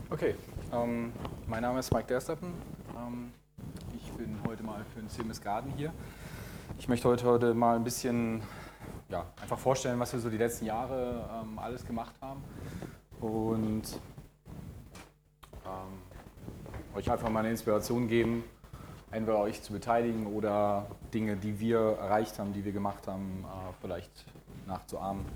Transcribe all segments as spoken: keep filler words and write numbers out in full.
Okay, ähm, mein Name ist Mike Dersteppen. Ähm, ich bin heute mal für den C M S Garden hier. Ich möchte heute, heute mal ein bisschen ja, einfach vorstellen, was wir so die letzten Jahre ähm, alles gemacht haben und ähm, euch einfach mal eine Inspiration geben, entweder euch zu beteiligen oder Dinge, die wir erreicht haben, die wir gemacht haben, äh, vielleicht nachzuahmen.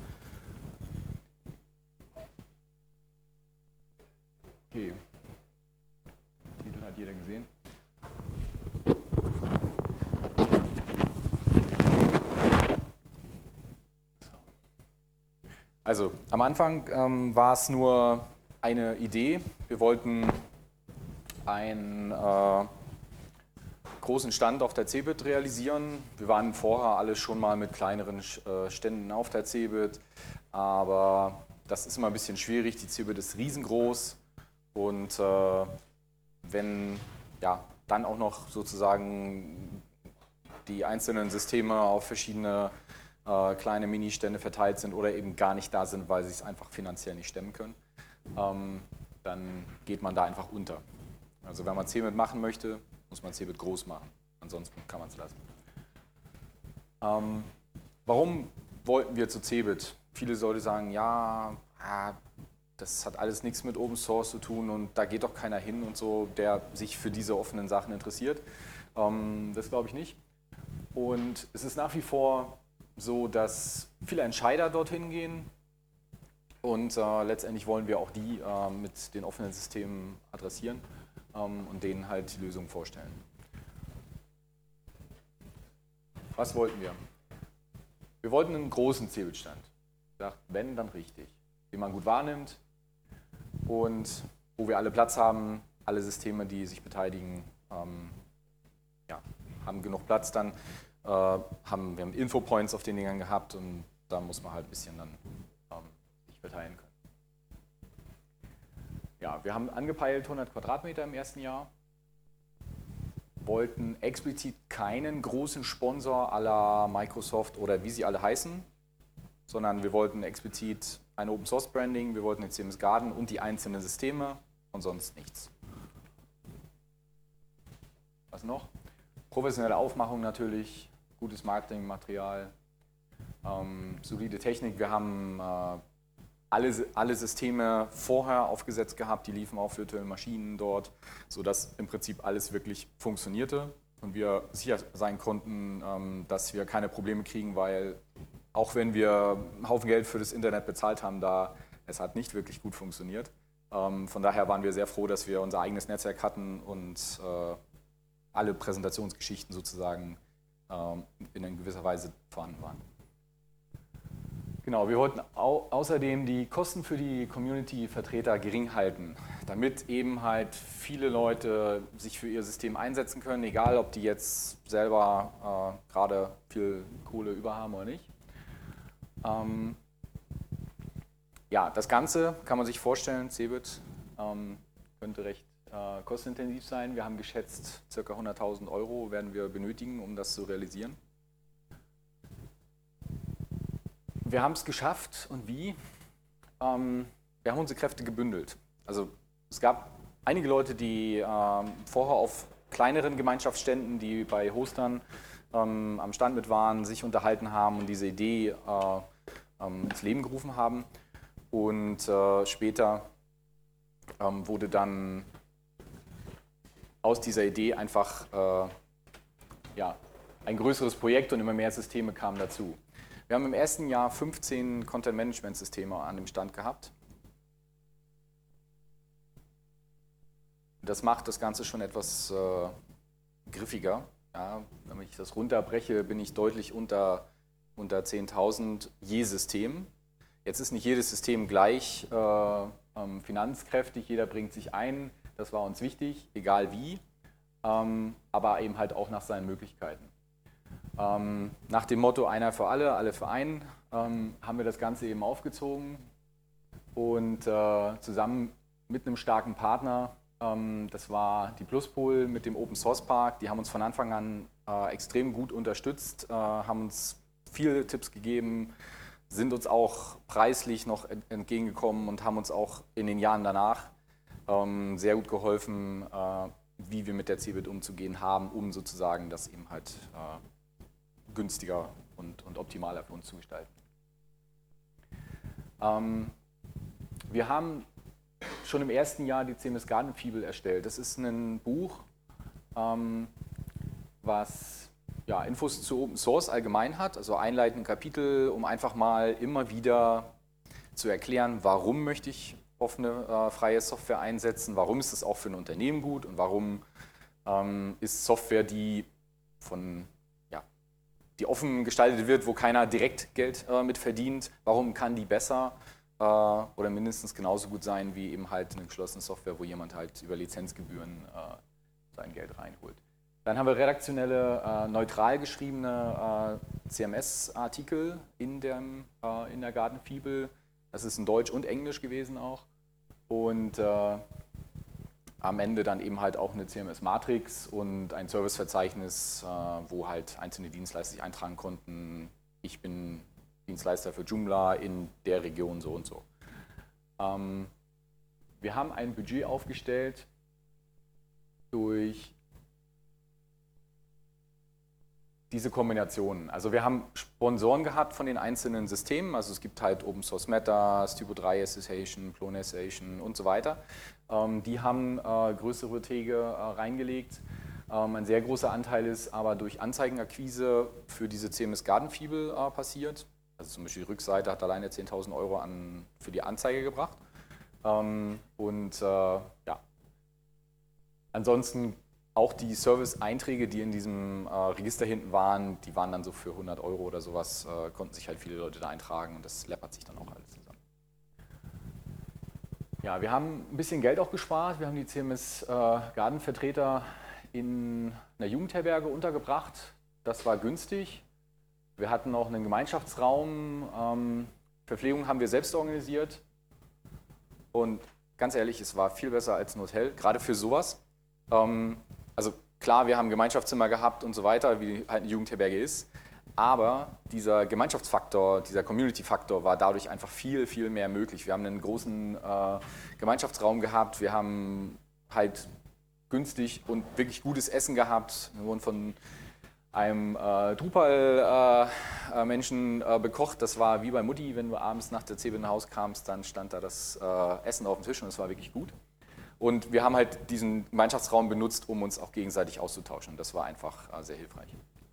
Okay, den Titel hat jeder gesehen. Also am Anfang ähm, war es nur eine Idee. Wir wollten einen äh, großen Stand auf der CeBIT realisieren. Wir waren vorher alle schon mal mit kleineren äh, Ständen auf der CeBIT, aber das ist immer ein bisschen schwierig. Die CeBIT ist riesengroß und äh, wenn ja, dann auch noch sozusagen die einzelnen Systeme auf verschiedene äh, kleine Ministände verteilt sind oder eben gar nicht da sind, weil sie es einfach finanziell nicht stemmen können, ähm, dann geht man da einfach unter. Also wenn man CeBIT machen möchte, muss man CeBIT groß machen, ansonsten kann man es lassen. Ähm, warum wollten wir zu CeBIT? Viele Leute sagen, ja, das hat alles nichts mit Open Source zu tun und da geht doch keiner hin und so, der sich für diese offenen Sachen interessiert. Ähm, das glaube ich nicht. Und es ist nach wie vor so, dass viele Entscheider dorthin gehen und äh, letztendlich wollen wir auch die äh, mit den offenen Systemen adressieren ähm, und denen halt die Lösung vorstellen. Was wollten wir? Wir wollten einen großen CeBIT-Stand. Wenn, dann richtig. Den man gut wahrnimmt und wo wir alle Platz haben, alle Systeme, die sich beteiligen, ähm, ja, haben genug Platz dann. Äh, haben, wir haben Infopoints auf den Dingern gehabt und da muss man halt ein bisschen dann ähm, sich verteilen können. Ja, wir haben angepeilt hundert Quadratmeter im ersten Jahr, wollten explizit keinen großen Sponsor à la Microsoft oder wie sie alle heißen, sondern wir wollten explizit ein Open Source Branding, wir wollten den C M S Garden und die einzelnen Systeme und sonst nichts. Was noch? Professionelle Aufmachung natürlich, gutes Marketingmaterial, ähm, solide Technik. Wir haben äh, alle, alle Systeme vorher aufgesetzt gehabt, die liefen auf virtuellen Maschinen dort, sodass im Prinzip alles wirklich funktionierte und wir sicher sein konnten, ähm, dass wir keine Probleme kriegen, weil auch wenn wir einen Haufen Geld für das Internet bezahlt haben, da es hat nicht wirklich gut funktioniert. Ähm, von daher waren wir sehr froh, dass wir unser eigenes Netzwerk hatten und äh, alle Präsentationsgeschichten sozusagen ähm, in gewisser Weise vorhanden waren. Genau, wir wollten au außerdem die Kosten für die Community-Vertreter gering halten, damit eben halt viele Leute sich für ihr System einsetzen können, egal ob die jetzt selber äh, gerade viel Kohle über haben oder nicht. Ähm, ja, das Ganze kann man sich vorstellen, CeBIT ähm, könnte recht äh, kostenintensiv sein. Wir haben geschätzt, ca. hunderttausend Euro werden wir benötigen, um das zu realisieren. Wir haben es geschafft und wie? Ähm, wir haben unsere Kräfte gebündelt. Also es gab einige Leute, die ähm, vorher auf kleineren Gemeinschaftsständen, die bei Hostern ähm, am Stand mit waren, sich unterhalten haben und diese Idee äh, ähm, ins Leben gerufen haben. Und äh, später ähm, wurde dann aus dieser Idee einfach äh, ja, ein größeres Projekt und immer mehr Systeme kamen dazu. Wir haben im ersten Jahr fünfzehn Content-Management-Systeme an dem Stand gehabt. Das macht das Ganze schon etwas äh, griffiger. Ja, wenn ich das runterbreche, bin ich deutlich unter, unter zehntausend je System. Jetzt ist nicht jedes System gleich äh, ähm, finanzkräftig, jeder bringt sich ein, das war uns wichtig, egal wie, ähm, aber eben halt auch nach seinen Möglichkeiten. Ähm, nach dem Motto einer für alle, alle für einen, ähm, haben wir das Ganze eben aufgezogen und äh, zusammen mit einem starken Partner, ähm, das war die Pluspol mit dem Open Source Park, die haben uns von Anfang an äh, extrem gut unterstützt, äh, haben uns viele Tipps gegeben, sind uns auch preislich noch entgegengekommen und haben uns auch in den Jahren danach ähm, sehr gut geholfen, äh, wie wir mit der Cebit umzugehen haben, um sozusagen das eben halt äh, günstiger und, und optimaler für uns zu gestalten. Ähm, wir haben schon im ersten Jahr die C M S Gartenfibel erstellt. Das ist ein Buch, ähm, was ja, Infos zu Open Source allgemein hat, also einleitende Kapitel, um einfach mal immer wieder zu erklären, warum möchte ich offene, äh, freie Software einsetzen, warum ist es auch für ein Unternehmen gut und warum ähm, ist Software, die von, ja, die offen gestaltet wird, wo keiner direkt Geld äh, mit verdient, warum kann die besser äh, oder mindestens genauso gut sein wie eben halt eine geschlossene Software, wo jemand halt über Lizenzgebühren äh, sein Geld reinholt. Dann haben wir redaktionelle, äh, neutral geschriebene äh, C M S-Artikel in, äh, in der Gartenfibel. Das ist in Deutsch und Englisch gewesen auch. Und äh, am Ende dann eben halt auch eine C M S-Matrix und ein Serviceverzeichnis, äh, wo halt einzelne Dienstleister sich eintragen konnten. Ich bin Dienstleister für Joomla in der Region so und so. Ähm, wir haben ein Budget aufgestellt durch diese Kombinationen. Also wir haben Sponsoren gehabt von den einzelnen Systemen, also es gibt halt Open Source Meta, Stubo drei Association, Clone Association und so weiter. Ähm, die haben äh, größere Beträge äh, reingelegt. Ähm, ein sehr großer Anteil ist aber durch Anzeigenakquise für diese C M S Gartenfibel äh, passiert. Also zum Beispiel die Rückseite hat alleine zehntausend Euro an, für die Anzeige gebracht. Ähm, und äh, ja, ansonsten auch die Service-Einträge, die in diesem äh, Register hinten waren, die waren dann so für hundert Euro oder sowas, äh, konnten sich halt viele Leute da eintragen und das läppert sich dann auch alles zusammen. Ja, wir haben ein bisschen Geld auch gespart. Wir haben die C M S-Garden-Vertreter äh, in einer Jugendherberge untergebracht. Das war günstig. Wir hatten auch einen Gemeinschaftsraum. Ähm, Verpflegung haben wir selbst organisiert. Und ganz ehrlich, es war viel besser als ein Hotel, gerade für sowas. Ähm, Also klar, wir haben Gemeinschaftszimmer gehabt und so weiter, wie halt eine Jugendherberge ist, aber dieser Gemeinschaftsfaktor, dieser Community-Faktor war dadurch einfach viel, viel mehr möglich. Wir haben einen großen äh, Gemeinschaftsraum gehabt, wir haben halt günstig und wirklich gutes Essen gehabt. Wir wurden von einem äh, Drupal-Menschen äh, äh, bekocht. Das war wie bei Mutti, wenn du abends nach der Cebit nach Hause kamst, dann stand da das äh, Essen auf dem Tisch und es war wirklich gut. Und wir haben halt diesen Gemeinschaftsraum benutzt, um uns auch gegenseitig auszutauschen. Das war einfach äh, sehr hilfreich.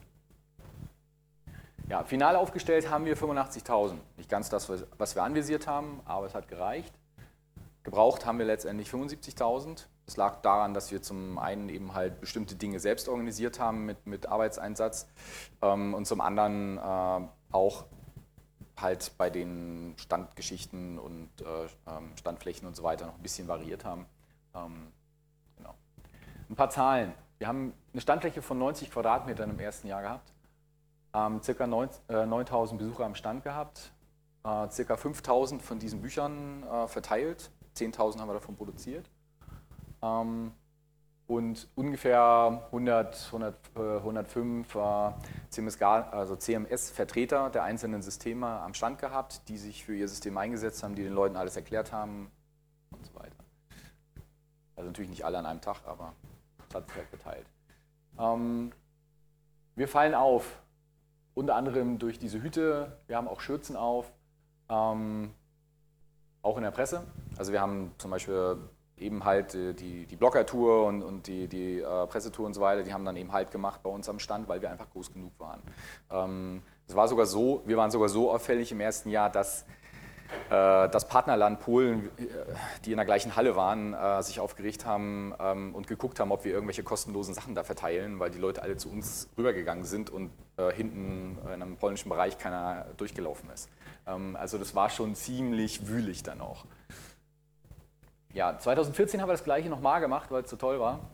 Ja, final aufgestellt haben wir fünfundachtzigtausend. Nicht ganz das, was wir anvisiert haben, aber es hat gereicht. Gebraucht haben wir letztendlich fünfundsiebzigtausend. Das lag daran, dass wir zum einen eben halt bestimmte Dinge selbst organisiert haben mit, mit Arbeitseinsatz ähm, und zum anderen äh, auch halt bei den Standgeschichten und äh, Standflächen und so weiter noch ein bisschen variiert haben. Ähm, genau. Ein paar Zahlen. Wir haben eine Standfläche von neunzig Quadratmetern im ersten Jahr gehabt, ähm, circa neuntausend Besucher am Stand gehabt, äh, circa fünftausend von diesen Büchern äh, verteilt, zehntausend haben wir davon produziert ähm, und ungefähr hundert, hundert, hundertfünf äh, C M S, also C M S-Vertreter der einzelnen Systeme am Stand gehabt, die sich für ihr System eingesetzt haben, die den Leuten alles erklärt haben und so weiter. Also natürlich nicht alle an einem Tag, aber es hat sich halt verteilt. Ähm, wir fallen auf, unter anderem durch diese Hüte. Wir haben auch Schürzen auf, ähm, auch in der Presse. Also wir haben zum Beispiel eben halt die, die Blogger-Tour und, und die, die äh, Pressetour und so weiter, die haben dann eben halt gemacht bei uns am Stand, weil wir einfach groß genug waren. Ähm, es war sogar so, wir waren sogar so auffällig im ersten Jahr, dass das Partnerland Polen, die in der gleichen Halle waren, sich aufgeregt haben und geguckt haben, ob wir irgendwelche kostenlosen Sachen da verteilen, weil die Leute alle zu uns rübergegangen sind und hinten in einem polnischen Bereich keiner durchgelaufen ist. Also das war schon ziemlich wühlig dann auch. Ja, zweitausendvierzehn haben wir das gleiche nochmal gemacht, weil es so toll war.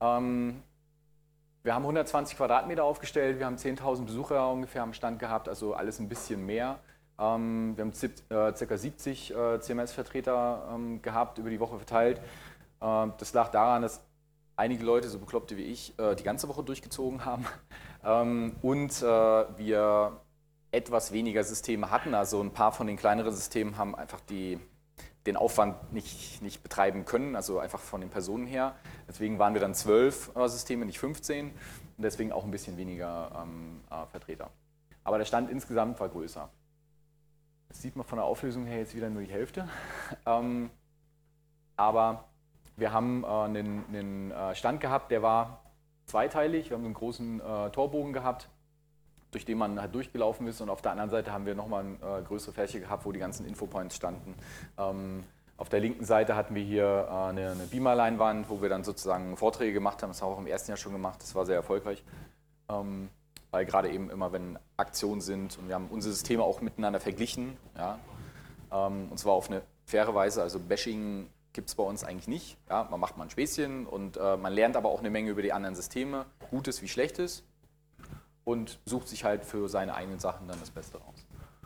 Wir haben hundertzwanzig Quadratmeter aufgestellt, wir haben zehntausend Besucher ungefähr am Stand gehabt, also alles ein bisschen mehr. Wir haben ca. siebzig C M S-Vertreter gehabt, über die Woche verteilt. Das lag daran, dass einige Leute, so Bekloppte wie ich, die ganze Woche durchgezogen haben und wir etwas weniger Systeme hatten. Also ein paar von den kleineren Systemen haben einfach die den Aufwand nicht, nicht betreiben können, also einfach von den Personen her. Deswegen waren wir dann zwölf äh, Systeme, nicht fünfzehn und deswegen auch ein bisschen weniger ähm, äh, Vertreter. Aber der Stand insgesamt war größer. Das sieht man von der Auflösung her jetzt wieder nur die Hälfte. ähm, aber wir haben äh, einen, einen Stand gehabt, der war zweiteilig. Wir haben einen großen äh, Torbogen gehabt, durch den man halt durchgelaufen ist. Und auf der anderen Seite haben wir nochmal eine äh, größere Fläche gehabt, wo die ganzen Infopoints standen. Ähm, auf der linken Seite hatten wir hier äh, eine, eine Beamer-Leinwand, wo wir dann sozusagen Vorträge gemacht haben. Das haben wir auch im ersten Jahr schon gemacht. Das war sehr erfolgreich. Ähm, weil gerade eben immer, wenn Aktionen sind und wir haben unsere Systeme auch miteinander verglichen, ja, ähm, und zwar auf eine faire Weise, also Bashing gibt es bei uns eigentlich nicht. Ja, man macht mal ein Späßchen und äh, man lernt aber auch eine Menge über die anderen Systeme, Gutes wie Schlechtes, und sucht sich halt für seine eigenen Sachen dann das Beste raus.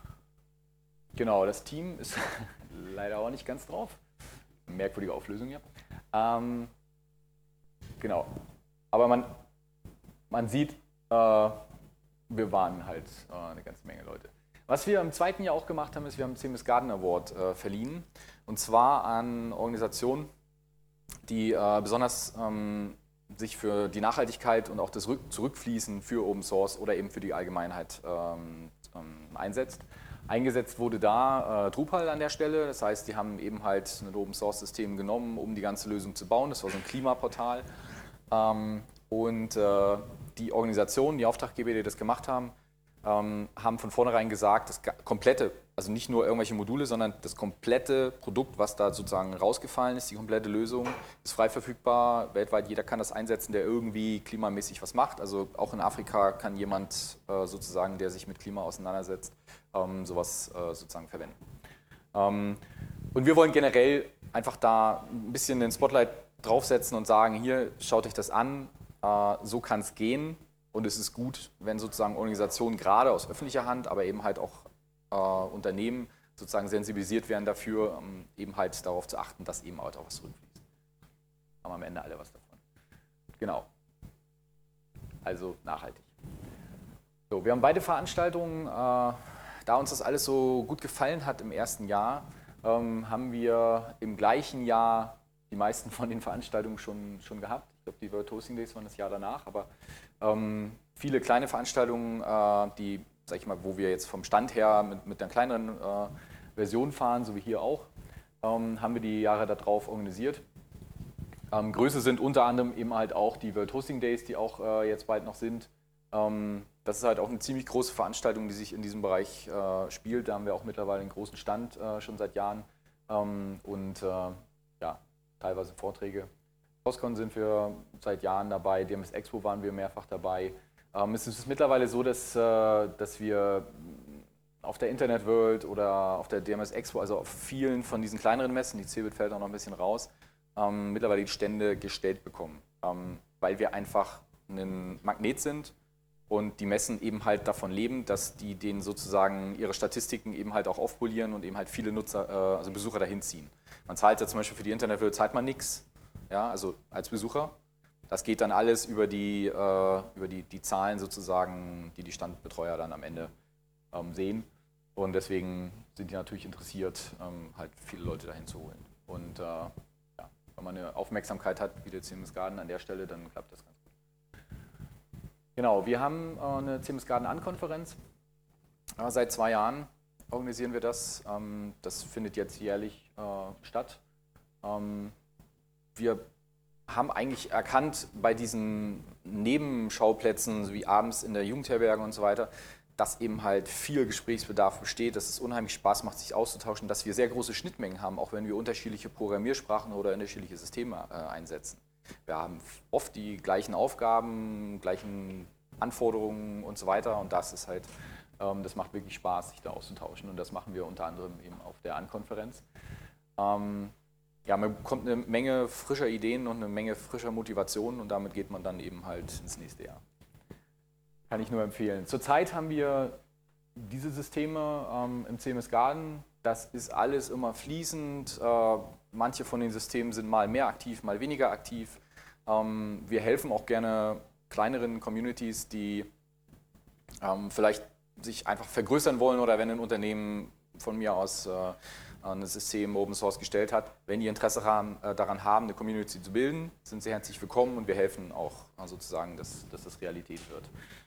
Genau, das Team ist leider auch nicht ganz drauf. Merkwürdige Auflösung hier. Ähm, genau, aber man, man sieht, äh, wir waren halt äh, eine ganze Menge Leute. Was wir im zweiten Jahr auch gemacht haben, ist, wir haben den C M S Garden Award äh, verliehen. Und zwar an Organisationen, die äh, besonders ähm, sich für die Nachhaltigkeit und auch das Rück Zurückfließen für Open Source oder eben für die Allgemeinheit ähm, ähm, einsetzt. Eingesetzt wurde da äh, Drupal an der Stelle. Das heißt, die haben eben halt ein Open Source System genommen, um die ganze Lösung zu bauen. Das war so ein Klimaportal. Ähm, und äh, die Organisationen, die Auftraggeber, die das gemacht haben, ähm, haben von vornherein gesagt, das komplette, also nicht nur irgendwelche Module, sondern das komplette Produkt, was da sozusagen rausgefallen ist, die komplette Lösung, ist frei verfügbar, weltweit, jeder kann das einsetzen, der irgendwie klimamäßig was macht. Also auch in Afrika kann jemand äh, sozusagen, der sich mit Klima auseinandersetzt, ähm, sowas äh, sozusagen verwenden. Ähm, und wir wollen generell einfach da ein bisschen den Spotlight draufsetzen und sagen, hier, schaut euch das an, äh, so kann es gehen. Und es ist gut, wenn sozusagen Organisationen gerade aus öffentlicher Hand, aber eben halt auch äh, Unternehmen sozusagen sensibilisiert werden dafür, ähm, eben halt darauf zu achten, dass eben halt auch was zurückfließt. Haben am Ende alle was davon. Genau. Also nachhaltig. So, wir haben beide Veranstaltungen, äh, da uns das alles so gut gefallen hat im ersten Jahr, ähm, haben wir im gleichen Jahr die meisten von den Veranstaltungen schon, schon gehabt. Ich glaube, die World Hosting Days waren das Jahr danach, aber ähm, viele kleine Veranstaltungen, äh, die, sag ich mal, wo wir jetzt vom Stand her mit, mit einer kleineren äh, Version fahren, so wie hier auch, ähm, haben wir die Jahre darauf organisiert. Ähm, Größe sind unter anderem eben halt auch die World Hosting Days, die auch äh, jetzt bald noch sind. Ähm, das ist halt auch eine ziemlich große Veranstaltung, die sich in diesem Bereich äh, spielt. Da haben wir auch mittlerweile einen großen Stand äh, schon seit Jahren ähm, und äh, ja, teilweise Vorträge. Postcon sind wir seit Jahren dabei, D M S Expo waren wir mehrfach dabei. Ähm, es ist mittlerweile so, dass, äh, dass wir auf der Internet World oder auf der D M S Expo, also auf vielen von diesen kleineren Messen, die Cebit fällt auch noch ein bisschen raus, ähm, mittlerweile die Stände gestellt bekommen, ähm, weil wir einfach ein Magnet sind und die Messen eben halt davon leben, dass die denen sozusagen ihre Statistiken eben halt auch aufpolieren und eben halt viele Nutzer, äh, also Besucher dahin ziehen. Man zahlt ja zum Beispiel für die Internet World zahlt man nichts. Ja, also als Besucher. Das geht dann alles über die, äh, über die, die Zahlen sozusagen, die die Standbetreuer dann am Ende ähm, sehen. Und deswegen sind die natürlich interessiert, ähm, halt viele Leute dahin zu holen. Und äh, ja, wenn man eine Aufmerksamkeit hat, wie der C M S Garden an der Stelle, dann klappt das ganz gut. Genau, wir haben äh, eine C M S Garden An-Konferenz. Äh, seit zwei Jahren organisieren wir das. Ähm, das findet jetzt jährlich äh, statt. Ähm, Wir haben eigentlich erkannt bei diesen Nebenschauplätzen, wie abends in der Jugendherberge und so weiter, dass eben halt viel Gesprächsbedarf besteht, dass es unheimlich Spaß macht, sich auszutauschen, dass wir sehr große Schnittmengen haben, auch wenn wir unterschiedliche Programmiersprachen oder unterschiedliche Systeme äh, einsetzen. Wir haben oft die gleichen Aufgaben, gleichen Anforderungen und so weiter und das ist halt, ähm, das macht wirklich Spaß, sich da auszutauschen und das machen wir unter anderem eben auf der An-Konferenz. Ähm, Ja, man bekommt eine Menge frischer Ideen und eine Menge frischer Motivation und damit geht man dann eben halt ins nächste Jahr. Kann ich nur empfehlen. Zurzeit haben wir diese Systeme ähm, im C M S Garden. Das ist alles immer fließend. Äh, manche von den Systemen sind mal mehr aktiv, mal weniger aktiv. Ähm, wir helfen auch gerne kleineren Communities, die ähm, vielleicht sich einfach vergrößern wollen oder wenn ein Unternehmen von mir aus äh, ein System Open Source gestellt hat. Wenn ihr Interesse haben, äh, daran haben, eine Community zu bilden, sind Sie herzlich willkommen und wir helfen auch äh, sozusagen, dass, dass das Realität wird.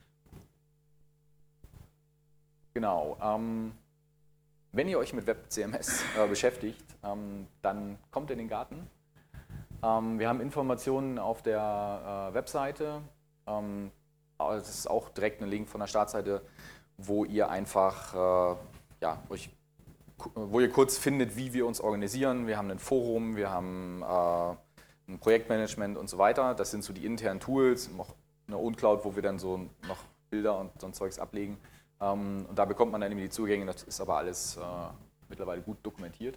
Genau. Ähm, wenn ihr euch mit Web-C M S äh, beschäftigt, ähm, dann kommt in den Garten. Ähm, wir haben Informationen auf der äh, Webseite. Ähm, das ist auch direkt ein Link von der Startseite, wo ihr einfach äh, ja, euch wo ihr kurz findet, wie wir uns organisieren. Wir haben ein Forum, wir haben äh, ein Projektmanagement und so weiter. Das sind so die internen Tools, noch eine OwnCloud, wo wir dann so noch Bilder und so ein Zeugs ablegen. Ähm, und da bekommt man dann eben die Zugänge, das ist aber alles äh, mittlerweile gut dokumentiert.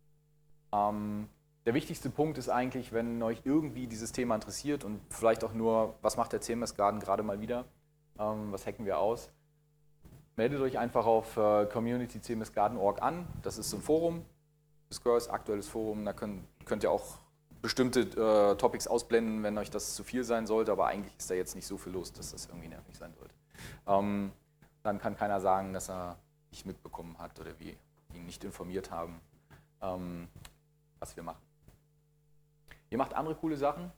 Ähm, der wichtigste Punkt ist eigentlich, wenn euch irgendwie dieses Thema interessiert und vielleicht auch nur, was macht der C M S Garden gerade mal wieder, ähm, was hacken wir aus, meldet euch einfach auf äh, community c m s garden punkt org an. Das ist so ein Forum, Discourse, aktuelles Forum. Da könnt, könnt ihr auch bestimmte äh, Topics ausblenden, wenn euch das zu viel sein sollte. Aber eigentlich ist da jetzt nicht so viel los, dass das irgendwie nervig sein sollte. Ähm, dann kann keiner sagen, dass er nicht mitbekommen hat oder wir ihn nicht informiert haben, ähm, was wir machen. Ihr macht andere coole Sachen,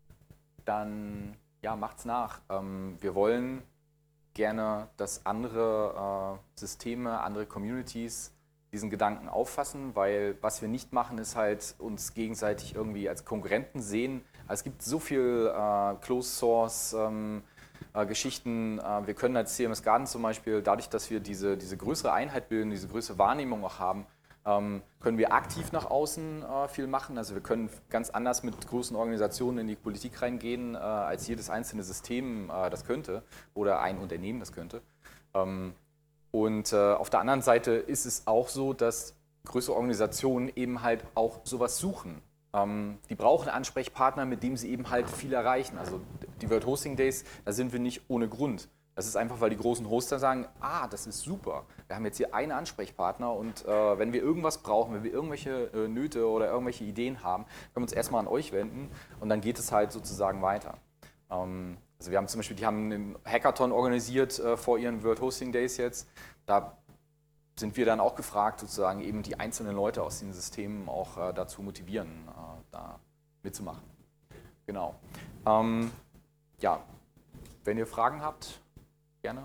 dann ja, macht's nach. Ähm, wir wollen gerne, dass andere äh, Systeme, andere Communities diesen Gedanken auffassen, weil was wir nicht machen, ist halt uns gegenseitig irgendwie als Konkurrenten sehen. Also es gibt so viel äh, Closed Source ähm, äh, Geschichten. Äh, wir können als C M S Garden zum Beispiel, dadurch, dass wir diese, diese größere Einheit bilden, diese größere Wahrnehmung auch haben, ähm, können wir aktiv nach außen äh, viel machen. Also wir können ganz anders mit großen Organisationen in die Politik reingehen, äh, als jedes einzelne System äh, das könnte oder ein Unternehmen das könnte. Ähm, und äh, auf der anderen Seite ist es auch so, dass größere Organisationen eben halt auch sowas suchen. Ähm, die brauchen Ansprechpartner, mit denen sie eben halt viel erreichen. Also die World Hosting Days, da sind wir nicht ohne Grund. Das ist einfach, weil die großen Hoster sagen, ah, das ist super. Wir haben jetzt hier einen Ansprechpartner und äh, wenn wir irgendwas brauchen, wenn wir irgendwelche äh, Nöte oder irgendwelche Ideen haben, können wir uns erstmal an euch wenden und dann geht es halt sozusagen weiter. Ähm, also wir haben zum Beispiel, die haben einen Hackathon organisiert äh, vor ihren World Hosting Days jetzt. Da sind wir dann auch gefragt, sozusagen eben die einzelnen Leute aus den Systemen auch äh, dazu motivieren, äh, da mitzumachen. Genau. Ähm, ja, wenn ihr Fragen habt, gerne.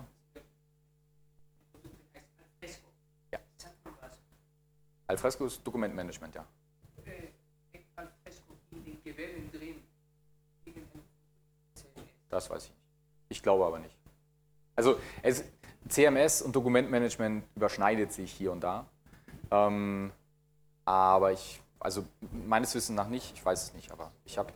Ja. Alfresco ist Dokumentmanagement, ja. Das weiß ich nicht. Ich glaube aber nicht. Also es, C M S und Dokumentmanagement überschneidet sich hier und da. Ähm, aber ich, also meines Wissens nach nicht, ich weiß es nicht, aber ich habe...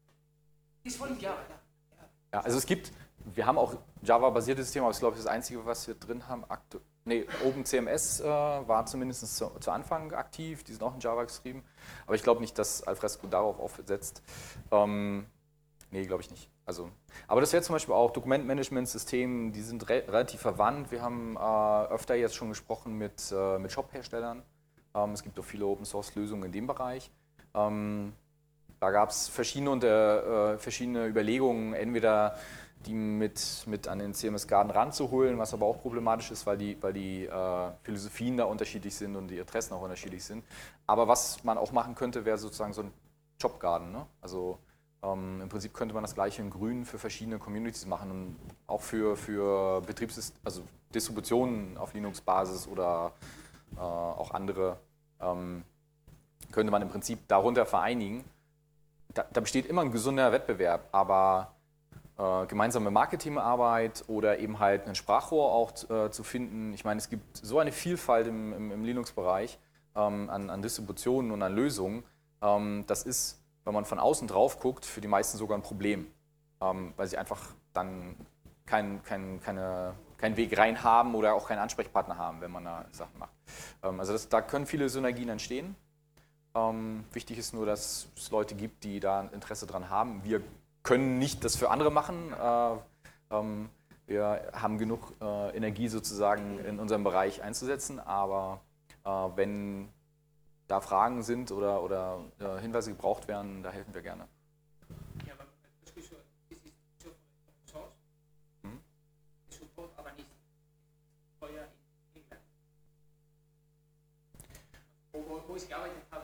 Ist voll Java, ja. Ja, also es gibt, wir haben auch Java-basierte Systeme, aber ich glaube, das ist das Einzige, was wir drin haben. Aktu nee, OpenCMS äh, war zumindest zu, zu Anfang aktiv, die sind auch in Java geschrieben. Aber ich glaube nicht, dass Alfresco darauf aufsetzt. Ähm, nee, glaube ich nicht. Also, aber das wäre zum Beispiel auch Dokumentmanagementsysteme, die sind re relativ verwandt. Wir haben äh, öfter jetzt schon gesprochen mit, äh, mit Shop-Herstellern. Ähm, es gibt auch viele Open-Source-Lösungen in dem Bereich. Ähm, da gab es verschiedene, äh, verschiedene Überlegungen, entweder die mit, mit an den C M S Garden ranzuholen, was aber auch problematisch ist, weil die, weil die äh, Philosophien da unterschiedlich sind und die Interessen auch unterschiedlich sind. Aber was man auch machen könnte, wäre sozusagen so ein Job-Garden, ne? Also Ähm, im Prinzip könnte man das gleiche in Grün für verschiedene Communities machen und auch für, für Betriebssystem, also Distributionen auf Linux-Basis oder äh, auch andere ähm, könnte man im Prinzip darunter vereinigen. Da, da besteht immer ein gesunder Wettbewerb, aber äh, gemeinsame Marketingarbeit oder eben halt ein Sprachrohr auch äh, zu finden. Ich meine, es gibt so eine Vielfalt im, im, im Linux-Bereich ähm, an, an Distributionen und an Lösungen. Ähm, das ist, wenn man von außen drauf guckt, für die meisten sogar ein Problem, ähm, weil sie einfach dann keinen kein, keine, keinen Weg rein haben oder auch keinen Ansprechpartner haben, wenn man da Sachen macht. Ähm, also das, da können viele Synergien entstehen. Ähm, wichtig ist nur, dass es Leute gibt, die da Interesse dran haben. Wir können nicht das für andere machen. Äh, ähm, wir haben genug äh, Energie sozusagen in unserem Bereich einzusetzen, aber äh, wenn da Fragen sind oder, oder äh, Hinweise gebraucht werden, da helfen wir gerne. Ja, aber das ist so, das ist so Source, hm? Support, aber nicht teuer in England.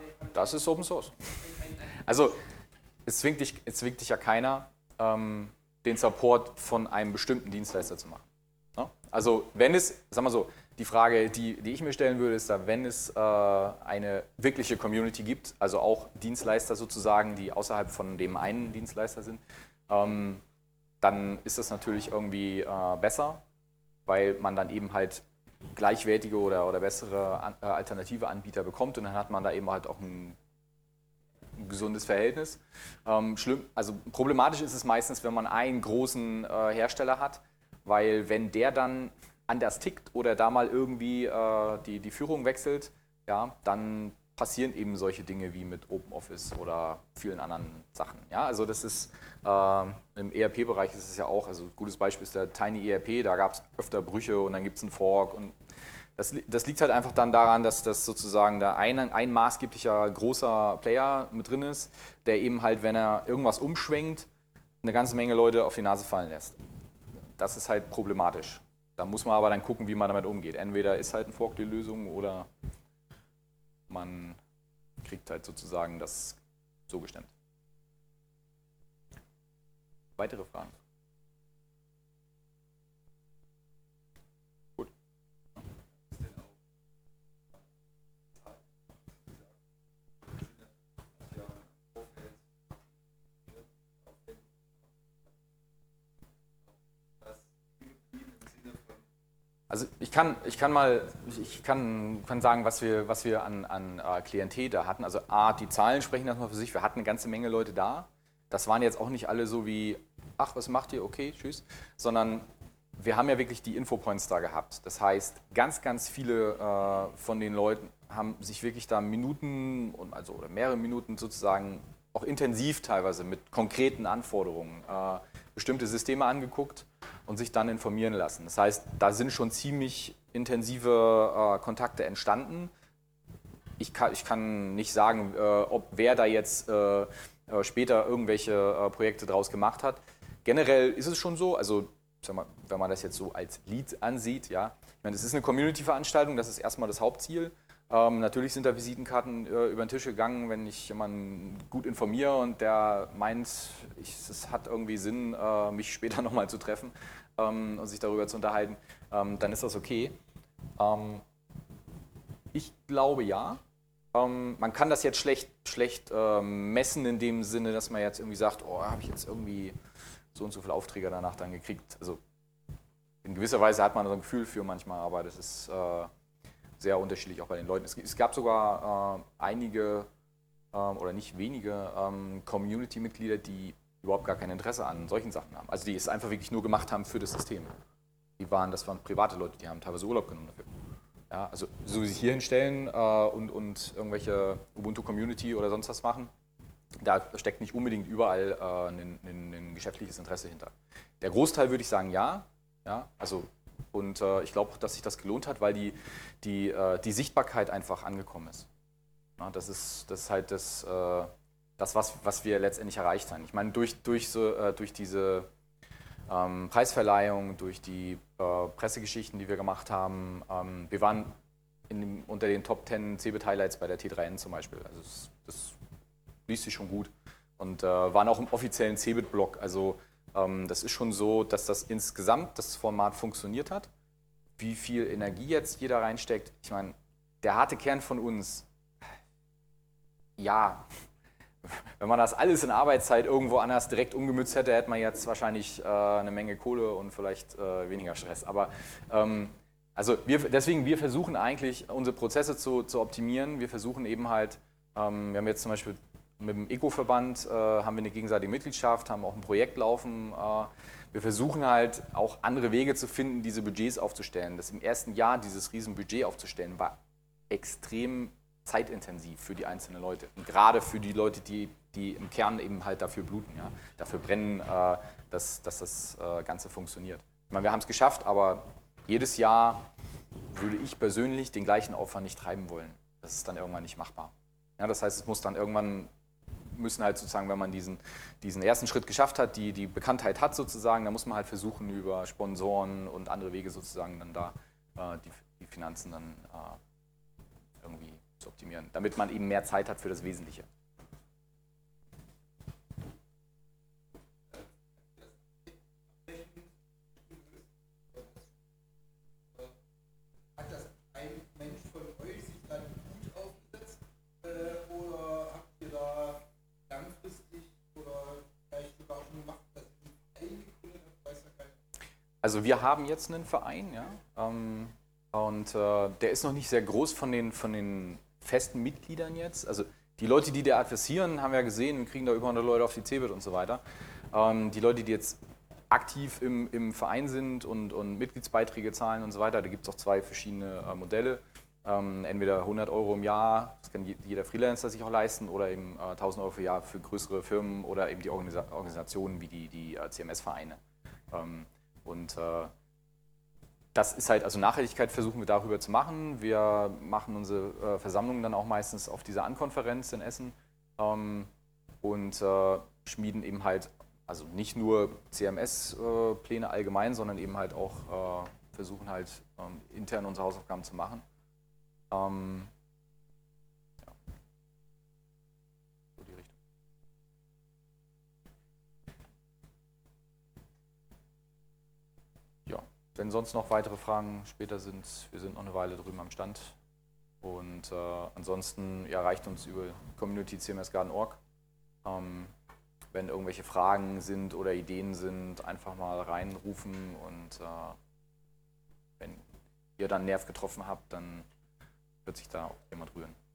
Das ist Open Source. Also es zwingt dich, es zwingt dich ja keiner, ähm, den Support von einem bestimmten Dienstleister zu machen. Ja? Also wenn es, sag mal so, die Frage, die, die ich mir stellen würde, ist da, wenn es äh, eine wirkliche Community gibt, also auch Dienstleister sozusagen, die außerhalb von dem einen Dienstleister sind, ähm, dann ist das natürlich irgendwie äh, besser, weil man dann eben halt gleichwertige oder, oder bessere an, äh, alternative Anbieter bekommt und dann hat man da eben halt auch ein, ein gesundes Verhältnis. Ähm, schlimm, also problematisch ist es meistens, wenn man einen großen äh, Hersteller hat, weil wenn der dann anders tickt oder da mal irgendwie äh, die, die Führung wechselt, ja, dann passieren eben solche Dinge wie mit OpenOffice oder vielen anderen Sachen. Ja, also das ist äh, im E R P-Bereich ist es ja auch, also ein gutes Beispiel ist der Tiny E R P, da gab es öfter Brüche und dann gibt es einen Fork und das, das liegt halt einfach dann daran, dass das sozusagen da ein, ein maßgeblicher großer Player mit drin ist, der eben halt, wenn er irgendwas umschwenkt, eine ganze Menge Leute auf die Nase fallen lässt. Das ist halt problematisch. Da muss man aber dann gucken, wie man damit umgeht. Entweder ist halt ein Fork die Lösung oder man kriegt halt sozusagen das so gestemmt. Weitere Fragen? Gut. Also ich kann, ich kann mal, ich kann, kann sagen, was wir, was wir an, an uh, Klientel da hatten. Also A, die Zahlen sprechen erstmal für sich. Wir hatten eine ganze Menge Leute da. Das waren jetzt auch nicht alle so wie, ach, was macht ihr? Okay, tschüss. Sondern wir haben ja wirklich die Infopoints da gehabt. Das heißt, ganz, ganz viele äh, von den Leuten haben sich wirklich da Minuten, also oder mehrere Minuten sozusagen, auch intensiv teilweise mit konkreten Anforderungen, äh, bestimmte Systeme angeguckt und sich dann informieren lassen. Das heißt, da sind schon ziemlich intensive äh, Kontakte entstanden. Ich kann, ich kann nicht sagen, äh, ob wer da jetzt äh, später irgendwelche äh, Projekte draus gemacht hat. Generell ist es schon so, also sag mal, wenn man das jetzt so als Lead ansieht, ja, ich meine, das ist eine Community-Veranstaltung, das ist erstmal das Hauptziel. Ähm, natürlich sind da Visitenkarten äh, über den Tisch gegangen, wenn ich jemanden gut informiere und der meint, ich, es hat irgendwie Sinn, äh, mich später nochmal zu treffen ähm, und sich darüber zu unterhalten, ähm, dann ist das okay. Ähm, ich glaube ja. Ähm, man kann das jetzt schlecht, schlecht ähm, messen in dem Sinne, dass man jetzt irgendwie sagt, oh, habe ich jetzt irgendwie so und so viele Aufträge danach dann gekriegt. Also in gewisser Weise hat man so ein Gefühl für manchmal, aber das ist äh, sehr unterschiedlich auch bei den Leuten. Es, es gab sogar äh, einige ähm, oder nicht wenige ähm, Community-Mitglieder, die überhaupt gar kein Interesse an solchen Sachen haben. Also die es einfach wirklich nur gemacht haben für das System. Die waren, das waren private Leute, die haben teilweise Urlaub genommen dafür. Ja, also so sich hier hinstellen äh, und, und irgendwelche Ubuntu-Community oder sonst was machen, da steckt nicht unbedingt überall äh, ein, ein, ein geschäftliches Interesse hinter. Der Großteil würde ich sagen ja. ja also, und äh, ich glaube, dass sich das gelohnt hat, weil die, die, äh, die Sichtbarkeit einfach angekommen ist. Ja, das ist. Das ist halt das, äh, das was, was wir letztendlich erreicht haben. Ich meine, durch, durch, so, äh, durch diese ähm, Preisverleihung, durch die äh, Pressegeschichten, die wir gemacht haben, ähm, wir waren in dem, unter den Top zehn Cebit-Highlights bei der T drei N zum Beispiel. Also das, das liest sich schon gut. Und äh, waren auch im offiziellen Cebit-Blog. Also ähm, das ist schon so, dass das insgesamt, das Format funktioniert hat. Wie viel Energie jetzt jeder reinsteckt. Ich meine, der harte Kern von uns, ja, wenn man das alles in Arbeitszeit irgendwo anders direkt umgemützt hätte, hätte man jetzt wahrscheinlich äh, eine Menge Kohle und vielleicht äh, weniger Stress. Aber ähm, also wir, deswegen, wir versuchen eigentlich, unsere Prozesse zu, zu optimieren. Wir versuchen eben halt, ähm, wir haben jetzt zum Beispiel mit dem Eco-Verband äh, haben wir eine gegenseitige Mitgliedschaft, haben auch ein Projekt laufen. Äh, wir versuchen halt auch andere Wege zu finden, diese Budgets aufzustellen. Das im ersten Jahr dieses Riesen-Budget aufzustellen, war extrem zeitintensiv für die einzelnen Leute. Und gerade für die Leute, die, die im Kern eben halt dafür bluten, ja, dafür brennen, äh, dass, dass das äh, Ganze funktioniert. Ich meine, wir haben es geschafft, aber jedes Jahr würde ich persönlich den gleichen Aufwand nicht treiben wollen. Das ist dann irgendwann nicht machbar. Ja, das heißt, es muss dann irgendwann, müssen halt sozusagen, wenn man diesen, diesen ersten Schritt geschafft hat, die, die Bekanntheit hat sozusagen, dann muss man halt versuchen, über Sponsoren und andere Wege sozusagen dann da äh, die, die Finanzen dann äh, irgendwie zu optimieren, damit man eben mehr Zeit hat für das Wesentliche. Also wir haben jetzt einen Verein, ja, ähm, und äh, der ist noch nicht sehr groß von den, von den festen Mitgliedern jetzt. Also die Leute, die da adressieren, haben wir ja gesehen, wir kriegen da über hundert Leute auf die Cebit und so weiter. Ähm, die Leute, die jetzt aktiv im, im Verein sind und, und Mitgliedsbeiträge zahlen und so weiter, da gibt es auch zwei verschiedene äh, Modelle. Ähm, entweder hundert Euro im Jahr, das kann jeder Freelancer sich auch leisten, oder eben äh, tausend Euro pro Jahr für größere Firmen oder eben die Organisa Organisationen wie die, die äh, C M S-Vereine. Ähm, Und äh, das ist halt, also Nachhaltigkeit versuchen wir darüber zu machen. Wir machen unsere äh, Versammlungen dann auch meistens auf dieser An-Konferenz in Essen ähm, und äh, schmieden eben halt, also nicht nur C M S-Pläne äh, allgemein, sondern eben halt auch äh, versuchen halt ähm, intern unsere Hausaufgaben zu machen. Ähm, ja. So die Richtung. Ja. Wenn sonst noch weitere Fragen später sind, wir sind noch eine Weile drüben am Stand. Und äh, ansonsten ja, erreicht uns über community punkt c m s garden punkt org. Ähm, wenn irgendwelche Fragen sind oder Ideen sind, einfach mal reinrufen und äh, wenn ihr dann einen Nerv getroffen habt, dann wird sich da auch jemand rühren.